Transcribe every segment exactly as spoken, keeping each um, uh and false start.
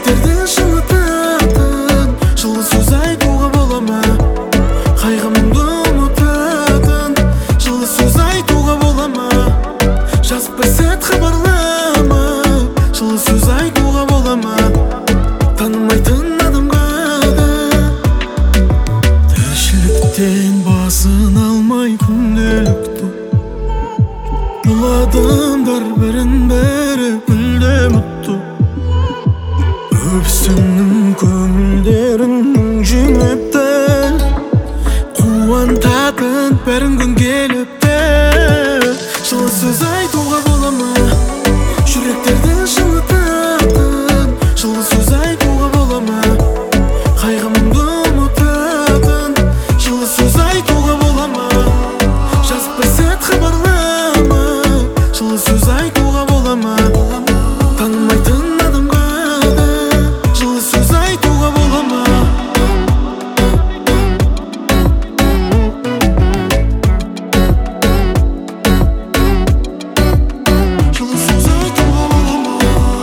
жүректерді жылытатын жылы сөз айтуға бола ма? Қайғымды ұмытатын жылы сөз айтуға бола ма? Жазып бір сәт хабарлама жылы сөз айтуға бола ма? Танымайтын адамға да тіршіліктен басын алмай күнделікті бұл адамдар бірін бірі мүлдем ұмытты. Өпсінің көңілдерін жеңіпті, қуантатын бәрін күн келіпті. Жылы сөз айтуға бола ма? Жүректерді жылытатын жылы сөз айтуға бола ма? Қайғымды ұмытатын жылы сөз айтуға бола ма? Жазып бір сәт хабарлама жылы сөз айтуға бола ма? Танымайтын адамға да жылы сөз айтуға бола ма? Жылы сөз айтуға бола ма?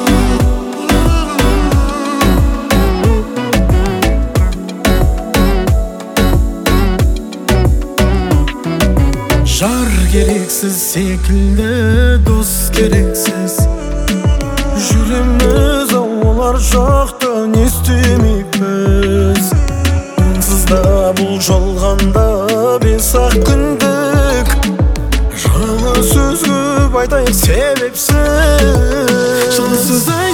Жар керексіз секілді дос керексіз жүреміз, олар жоқты не істемейміз. Онсыз да бұл жалғанда бес-ақ күндік жылы сөз көп айтайық себепсіз. Жылы сөз